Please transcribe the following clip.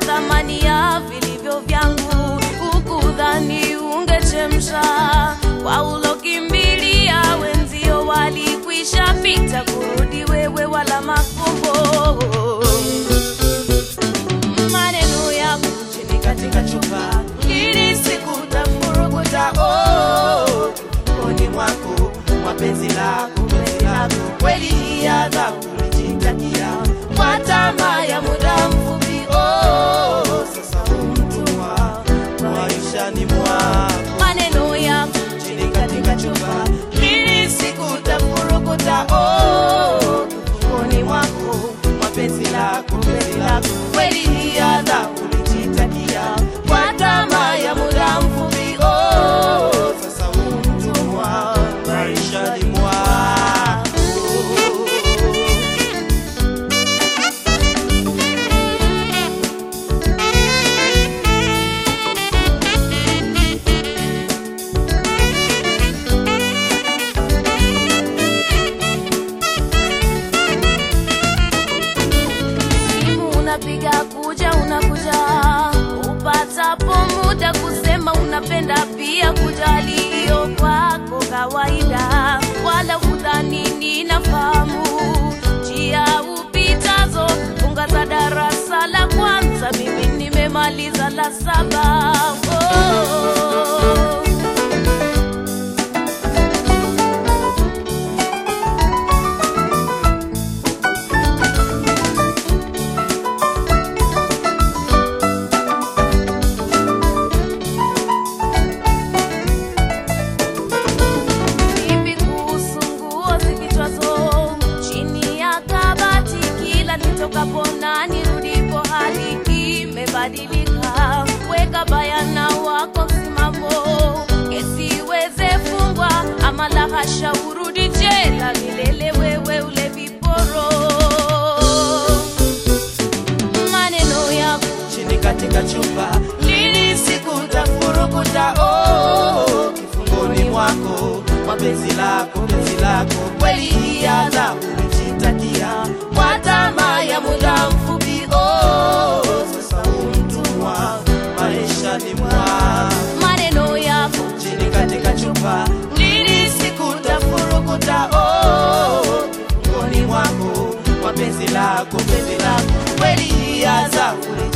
thamani ya vilivyo vyangu, ukudhani ungechemsha kwa ulokimbilia wenzio walikwisha pita, kurudi wewe wala mafumbo. Maneno yako chini katika chupa, ili sikutafurukuta koni mwako, mapenzi lako kweli ya adhabu ulijitakia kwa tamaa ya muda mfupi. Sasa umtumwa maishani mwako. Maneno yako chini katika chupa, ili sikutafurukuta koni mwako, mapenzi lako kweli ya adhabu ulijitakia kwa tamaa ya muda mfupi. Sasa umtumwa maishani mwako. Unapiga kuja unakuja, upatapo muda kusema unapenda pia kujali, hiyo kwako kawaida, wala udhani ninafahamu njia upitazo. Funga za darasa la kwanza, mimi nimemaliza la 7. Kapona nirudipo hali imebadilika, weka bayana wako msimamo, kesiweze fungwa ama la hasha urudi jela milele wewe ule viporo. Maneno yako chini katika chupa, lili sikutafurukuta kifungoni mwako, mapenzi lako kweli ya adhabu ulijitakia kwa tamaa ya muda mfupi. Sasa umtumwa maishani mwako. Maneno yako chini katika chupa, lili sikutafurukuta kifungoni mwako, mapenzi lako kweli ya adhabu